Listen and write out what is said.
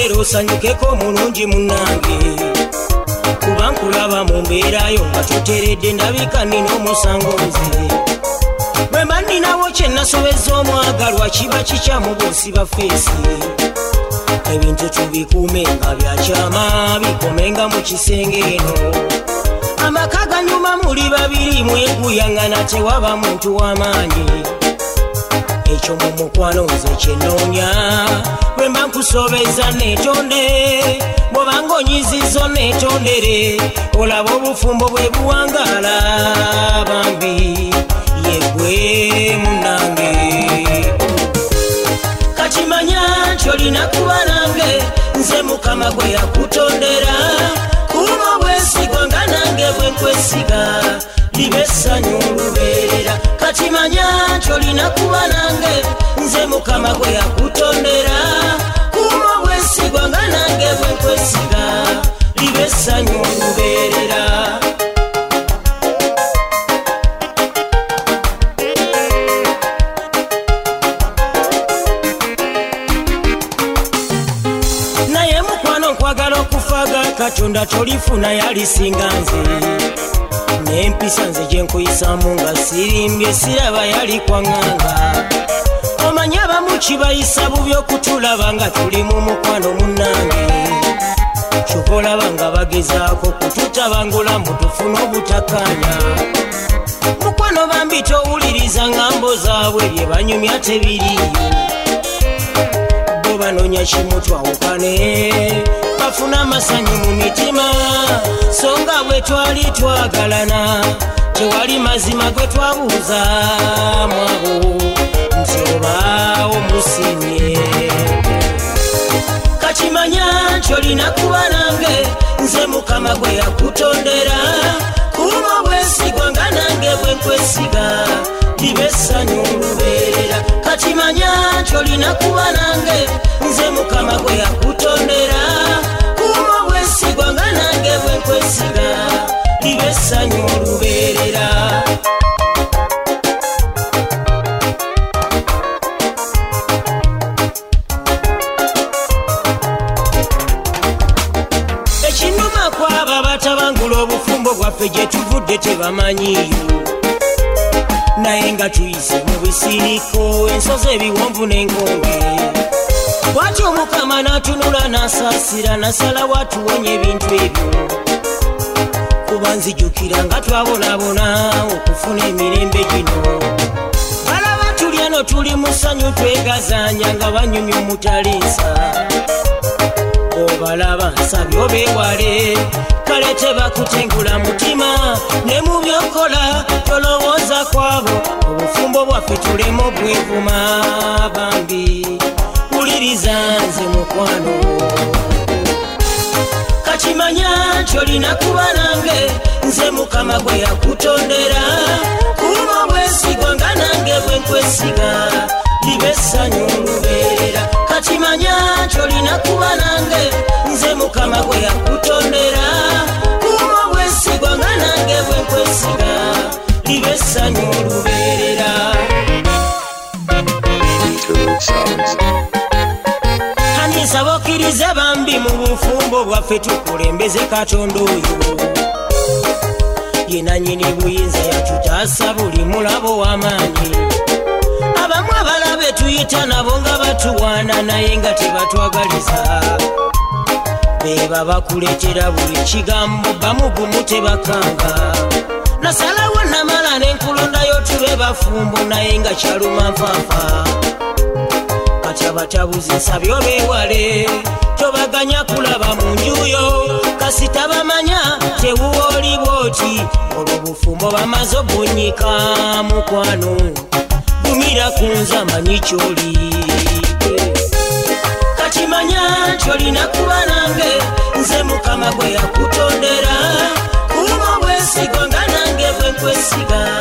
lero osanyukeko mulungi munnange kuba nkulaba mu mbeerayo nga toteredde ndabika nina omusango nze bwe mba nninawo kye nasobeza omwagalwa kiba kikyamu bw'osiba feesi ebintu tubikuume nga byakyama bikomenga mu kisenge eno amaka ganyuma muli babiri mweguyangana tewaba muntu w'amaanyi ekyo mu mukwano nze kyenoonya bwe mba nkusobeza neetonde bw'obanga onyizizo neetondere olaba obufumbo bwe buwangaala bambi yegwe munnange kati manya nti olina kuba nange nze mukama gwe yakutondera kuba obwesigwa nga nange bwe nkwesiga libe essanyu olubeerera kati manya nti olina kuba nange nze mukama gwe yakutondera kuba obwesigwa nga nange bwe nkwesiga libe essanyu olubeerera katonda tolifuna yalisinga nze n'empisa nze gye nkuyisaamu nga sirimbye siraba yali kwaŋŋanga omanye abamu kibayisa bubi okutulaba nga tuli mu mukwano munnange kyova olaba nga bagezaako kututabangula mbu tufune obutakkaanya mukwano bambi towuliriza ngambo zaabwe bye banyumya tebiriyo bo banoonya kimu twawukane bafuna amasanyu mu mitima so nga bwe twali twagalana tewali mazima gwe twabuuza mwabo nti oba omusimye kakimanya nti olina kuba nange nze mukama gwe yakutondera kuba obwesigwa nga nange bwe nkwesiga libe essanyu olubeerera kakimanya nti olina kuba nange nze mukama gwe yakutondera kuba obwesigwa nga nange bwe nkwesiga libe essanyu olubeerera ekinuma kwabo abatabangula obufumbo bwaffe gye tuvudde tebamanyiyo naye nga tuyise mu bisiriko ensozi ebiwonvu n'enkonge bw'ati omukama n'atunula n'asaasira nasalawo atuwonya ebintu ebyo kuba nzijukira nga twabonaabona okufuna emirembe gino balaba tuli eno tuli mu ssanyu twegazaanya nga banyumya omutaleesa obalaba nsabye obeewale kale tebakutengula mutima ne mu byokola tolowooza kwabo obufumbo bwaffe tulema obwevuma bambi wuliriza nze mukwano kakimanya nti olina kuba nange nze mukama gwe yakutondera kuba obwesigwa nga nange bwe nkwesiga libe essanyu olubeerera kakimanya nti olina kuba nange nze mukama gwe yakutondera kuba obwesigwa nga nange bwe nkwesiga libe essanyu olubeerera nsaba okkirize bambi mu bufumbo bwaffe tukulembeze katonda oyo ye nannyini buyinza yatutaasa buli mulabo w'amaanyi abamu abalabe tuyita nabo nga batuwaana naye nga tebatwagaliza beba bakuleetera buli kigambo bamu gumu tebakanga nasalawo namala n'enkulondayo tube bafumbo naye nga kyaluma nfanfa abatabuzi nsabye obeewale tobaganya kulaba mu njuyo kasita bamanya tewuwooli bwoti olwo bufumbo bamaze obunyika mukwano gumira ku nze amanyi kyoli kati manya nti olina kuba nange nze mukama gwe yakutondera kuba obwesigwa nga nange bwe nkwesiga